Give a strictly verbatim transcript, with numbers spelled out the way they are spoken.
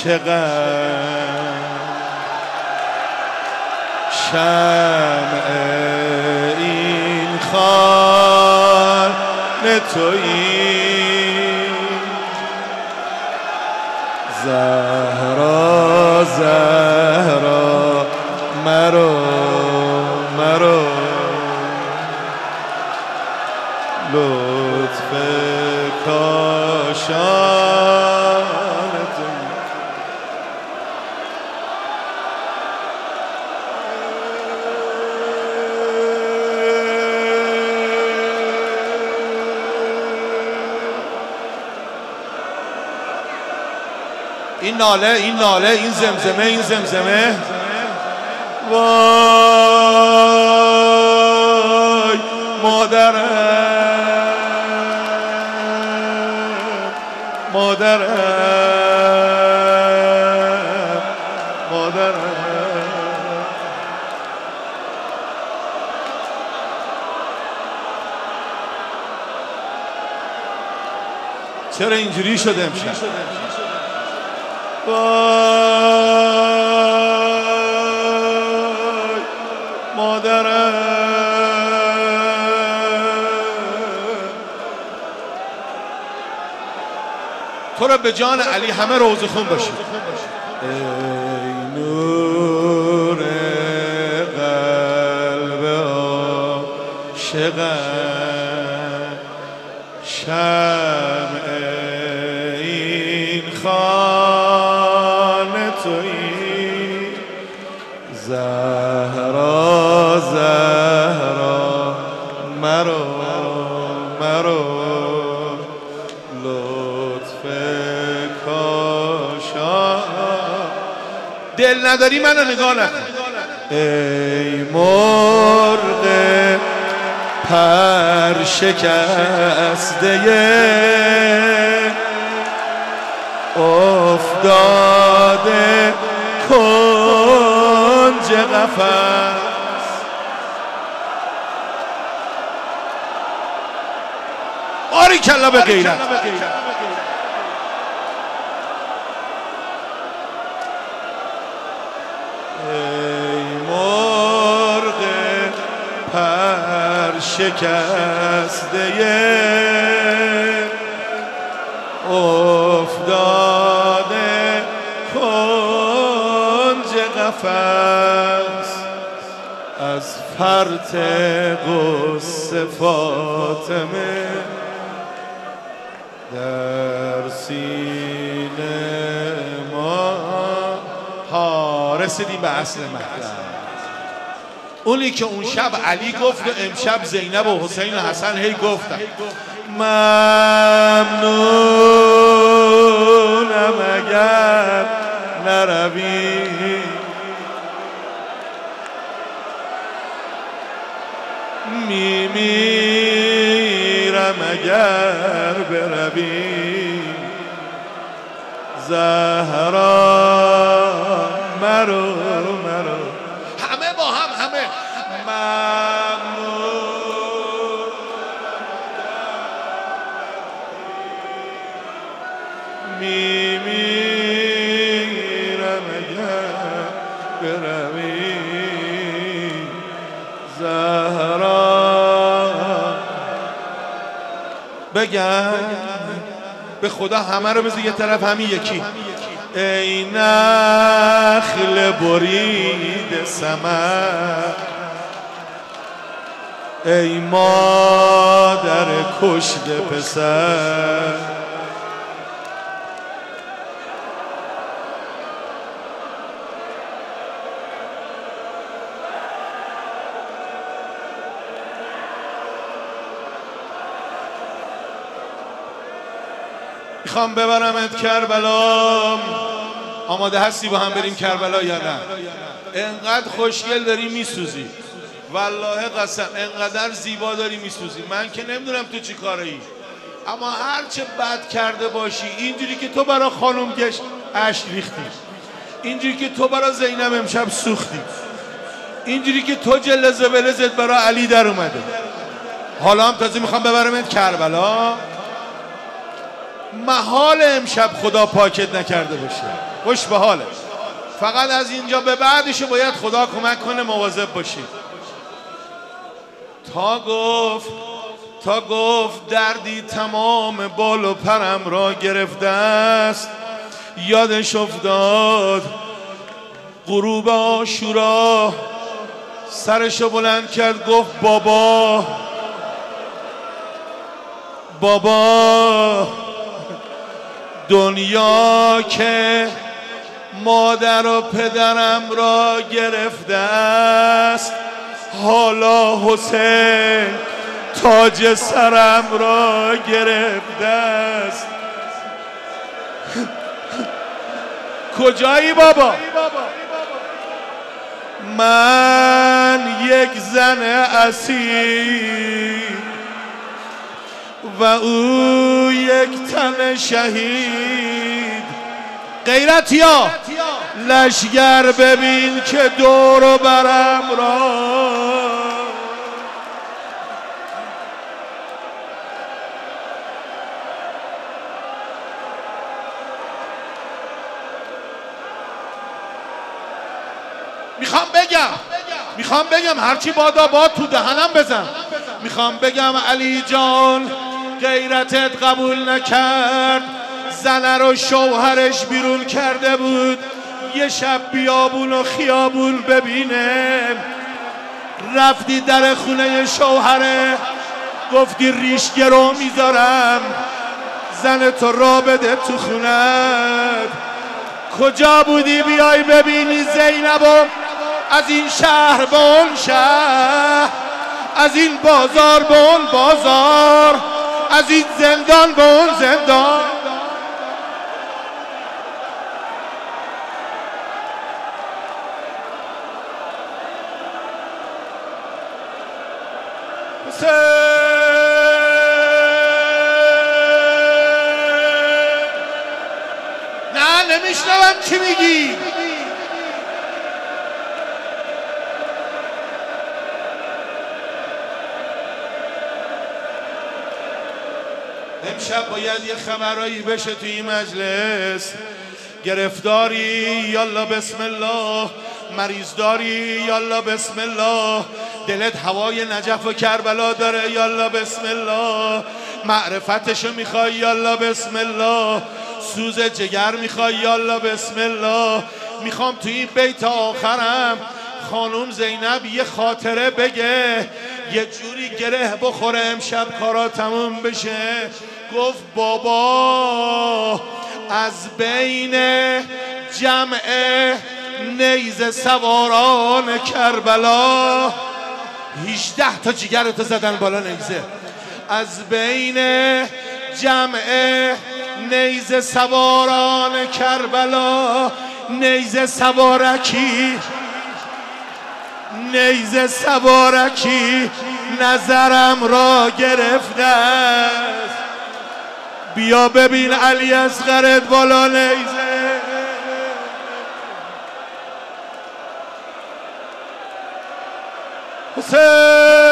چقدر شمع این خانه تویی زهرا زهرا مرو مرو لطف کاشان تویی این ناله این ناله این زمزمه این زمزمه وای مادرم مادرم مادرم چرا اینجوری شده امشب وای مادرم تو را به جان علی همه روزه خون باشید ای نور قلب عاشقم شمع این خانه تویی زهرا زهرا مرو مرو لطف کاشان دل نداری منو نگاه نکن ای مرغ پر شکسته افتاده کنج قفس آری کلا به غیرت ای مرغ پر شکسته افتاده کنج قفس از فرط غصه فاطمه در سینه ما ها رسیدیم به اصل مطلب اونی که اون شب علی گفت و امشب زینب و حسین و حسن هی گفتن ممنونم اگر نروی میمیرم اگر بروی زهرا مرو مرو همه با هم همه ممنون میمیرم اگر بروی زهرا بگم به خدا همه رو بذار یه طرف همین یکی ای نخل برید ثمر ای مادر کشته پسر میخوام ببرمت کربلا آماده هستی با هم بریم کربلا یا نه؟ انقدر خوشگل داری میسوزی والله قسم انقدر زیبا داری میسوزی من که نمیدونم تو چی کاره ای اما هرچه بد کرده باشی اینجوری که تو برا خانم گشت اشک ریختی اینجوری که تو برا زینب امشب سوختی اینجوری که تو جلزه بلزت برا علی در اومده حالا هم تازه میخوام ببرمت کربلا محال امشب خدا پاکت نکرده باشه. خوش به حالت. فقط از اینجا به بعدش باید خدا کمک کنه مواظب باشید. تا گفت تا گفت دردی تمام بال و پرم را گرفته است، یادش افتاد غروب عاشورا، سرشو بلند کرد گفت بابا بابا دنیا که مادر و پدرم را گرفته است، حالا حسین تاج سرم را گرفته است. کجایی بابا؟ من یک زن اسیر و او یک تن شهید. غیرتیا لشگر ببین که دور و برم را. میخوام بگم میخوام بگم هرچی بادا باد تو دهنم بزن. میخوام بگم علی جان غیرتت قبول نکرد، زنه رو شوهرش بیرون کرده بود یه شب بیابون و خیابون ببینه، رفتی در خونه شوهره گفتی ریش گرو میذارم زن تو را بده تو خونت. کجا بودی بیای ببینی زینبو از این شهر به اون شهر، از این بازار به اون بازار، از این زندان به اون زندان. نه نمیشنوم چی میگی. امشب باید یه خبرایی بشه توی این مجلس. گرفتاری یالا بسم الله، مریض داری یالا بسم الله، دلت هوای نجف و کربلا داره یالا بسم الله، معرفتشو میخوای یالا بسم الله، سوز جگر میخوای یالا بسم الله. میخوام توی این بیت آخرم خانوم زینب یه خاطره بگه، یه جوری گره بخوره امشب کارا تموم بشه. گفت بابا از بین جمع نیزه سواران کربلا هجده تا جیگرتو زدن بالا نیزه. از بین جمع نیزه سواران کربلا نیزه سوارکی نیزه سوارکی نظرم را گرفته است. بیا ببین علی اصغرت بالا نیزه. حسین